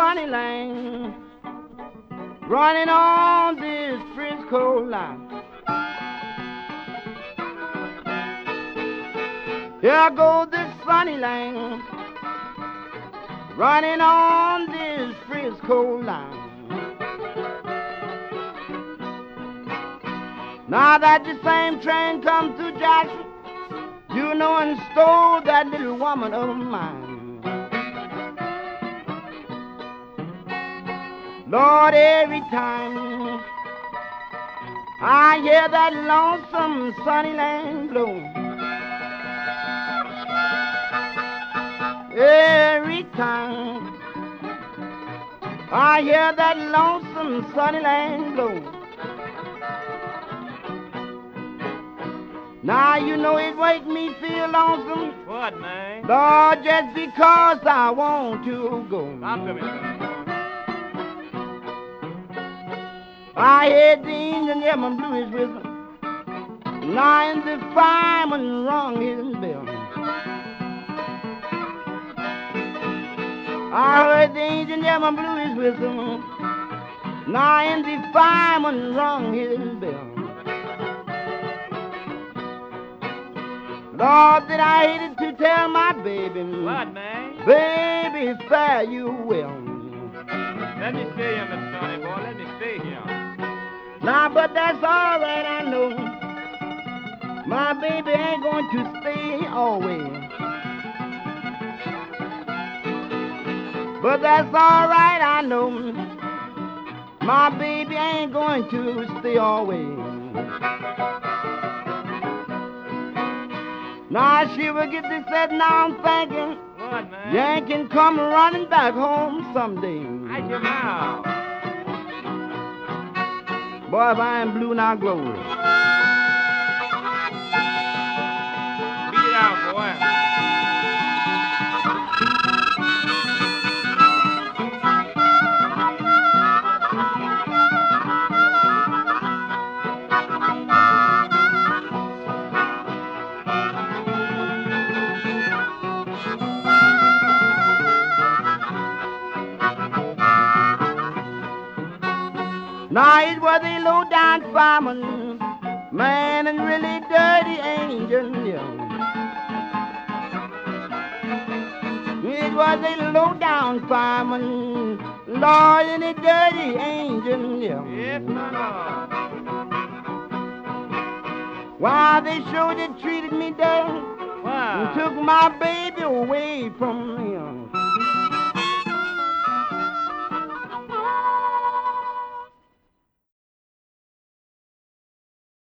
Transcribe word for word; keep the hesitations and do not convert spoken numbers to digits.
sunny lane, running on this Frisco line. Here goes this sunny lane, running on this Frisco line. Now that the same train comes to Jackson, you know, and stole that little woman of mine. Lord, every time I hear that lonesome sunny lane blow, every time I hear that lonesome sunny lane blow, now you know it make me feel lonesome. What, man? Lord, just because I want to go. Stop to me, son. I heard the Indian Yemen blew his whistle. Now in the fireman rung his bell. I heard the Indian Yemen blew his whistle. Now in the fireman rung his bell. Lord, did I hate it to tell my baby, What, man? baby, fare you well. Let me stay here, Mister Sonny boy. Let me stay here. Now, but that's all right, I know. My baby ain't going to stay always. But that's all right, I know. My baby ain't going to stay always. Now she will get this said, now I'm thinking, What, man? Yank can come running back home someday. I your mouth. Boy, if I ain't blue now, glory. Beat it out, boy. Now it was a low-down fireman, man, and really dirty angel, yeah. It was a low-down fireman, Lord, and a dirty angel, yeah. Yes, my Lord. Why, they sure they treated me dirty and Wow. took my baby away from me.